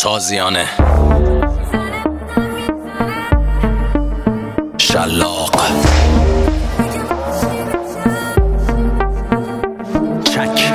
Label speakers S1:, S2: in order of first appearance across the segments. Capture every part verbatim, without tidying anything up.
S1: تازیانه شلاق چک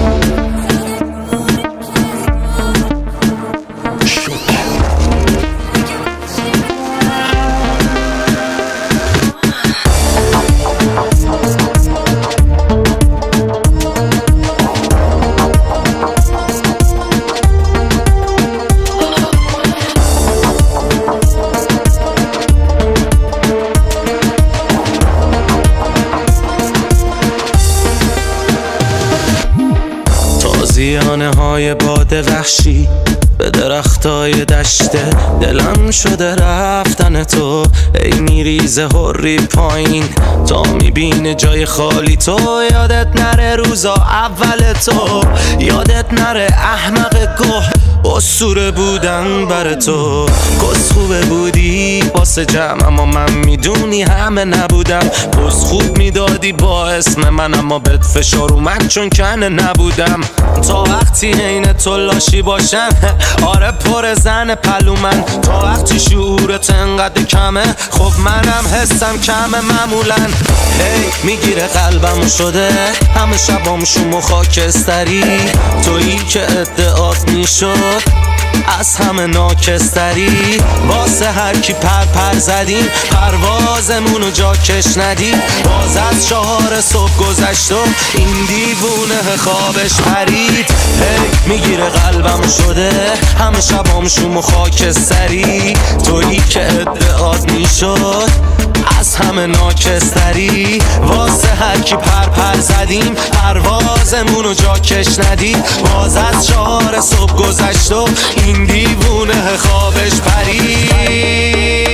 S2: تازیانه های باد وحشی به درختای دشته دلم شده رفتن تو، ای میریزه هری پایین تا میبینه جای خالی تو. یادت نره روزا اول تو، یادت نره احمق گوه اسطوره بودن بر تو. کس خوبه بودی واسه جمع اما من میدونی همه نبودم. پس خوب میدادی با اسم من اما بد فشار اومد چون کنه نبودم. تا وقتی عین تو لاشی باشم آره پر زن پلو من. تا وقتی شعورت انقدر کمه خب منم حسم کمه معمولا. هی میگیره قلبم شده همه شبام شوم و خاکستری. تویی که ادعات میشد از همه ناکستری. واسه هر کی پر پر زدیم پروازمونو جا کش ندیم. باز از چهار صبح گذشت و این دیوونه خوابش پرید. هی میگیره قلبم شده همه شبام شوم و خاکستری. تویی که ادعات میشد از همه ناکستری. واسه هر کی پر پر زدیم پروازمونو جا کش ندیم. باز از چهار صبح گذشت و این دیوونه خوابش پرید.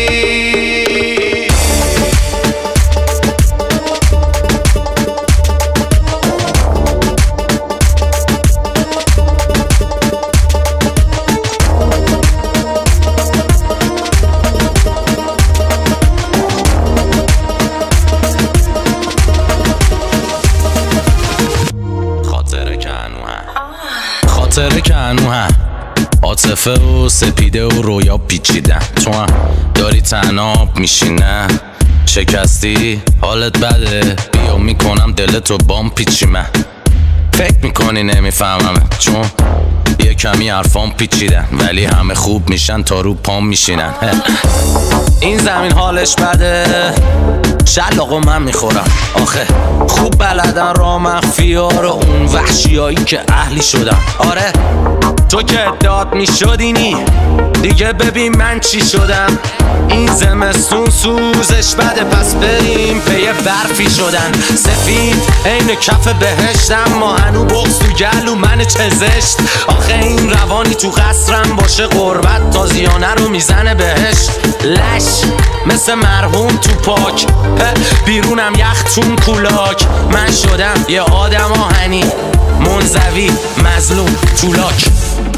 S1: خاطره که هنو هم عاطفه و سپیده و رویا پیچیدن. تو هم داری تناب میشینه شکستی حالت بده بیا میکنم دلتو بام پیچی. من فکر میکنی نمیفهممه چون یه کمی حرفام پیچیدن ولی همه خوب میشن تا رو پام میشینن. این زمین حالش بده شلاقو من میخورم آخه خوب بلدن را مخفی ها رو اون وحشی هایی که اهلی شدن. آره تو که ادعات میشدینی دیگه ببین من چی شدم. این زمستون سوزش بده پس بریم پی برفی شدن. سفید عین کف بهشتم ما هنو بغز تو گلو من چه زشت. آخه این روانی تو قصرم باشه غربت تازیانه رو میزنه بهش. لش مثل مرحوم تو پاک بیرونم یختون کولاک. من شدم یه آدم آهنی منزوی مظلوم تولاک.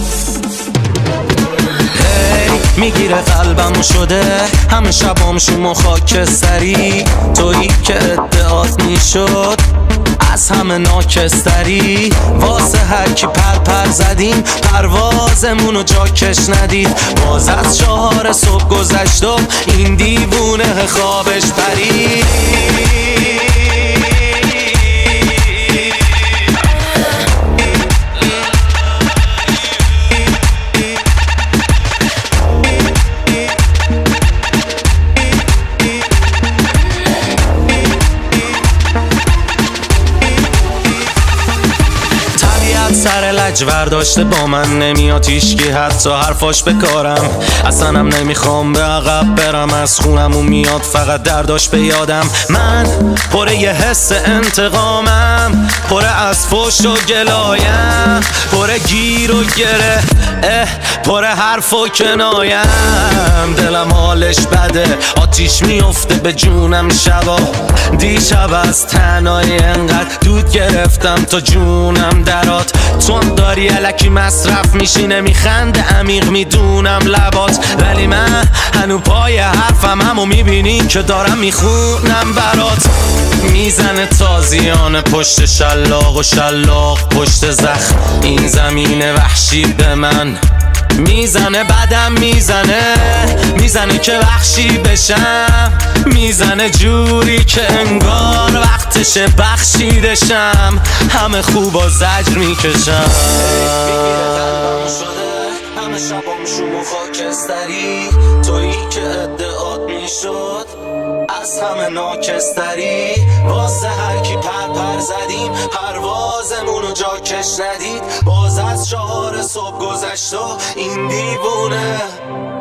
S1: میگیره قلبم شده همه شبام شوم و خاکستری. تویی که ادعات میشد از همه ناکستری. واسه هر کی پر پر زدیم پروازمونو جا کش ندید. باز از چهار صبح گذشت و این دیوونه خوابش پرید. سر لجور داشته با من نمیاد هیشگی حتی حرفاش بکارم. اصلا هم نمیخوام به عقب برم از خونمون میاد فقط درداش به یادم. من پر یه حس انتقامم پر از فوش و گلایم پر گیر و گره اه پر حرف و کنایم. دلم حالش بده آتیش میفته به جونم شبا. دیشب از تنهایی انقدر دود گرفتم تا جونم درات. تو هم داری الکی مصرف میشینه میخنده عمیق میدونم لبات. ولی من هنو پای حرفم همو میبینی که دارم میخونم برات. میزنه تازیانه پشت شلاق و شلاق پشت زخم. این زمین وحشی به من
S2: میزنه بدم میزنه، میزنه که وحشی بشم، میزنه جوری که انگار وقتش بخشیدشم، همه خوبا زجر میکشم. همه شبام شوم و خاکستری، تویی که ادعات میشد از همه ناکستری، واسه هر کی پر پر زدیم پروازمونو جا کش ندید، باز از چهار صبح گذشت و این دیوونه